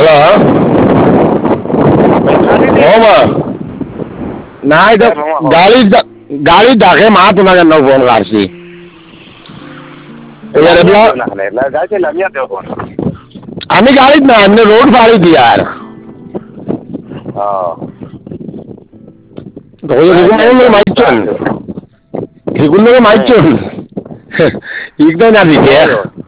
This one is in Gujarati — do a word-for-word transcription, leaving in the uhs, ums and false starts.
હલો ઓમાં ના તો ગાડી ગાડી ધાકે માં તું ના ફોન કાઢશી આની ગાડી જ ના અમને રોડ ફાડી હતી યાર તો માહિત છો ને માહિત છો એકદમ નથી છે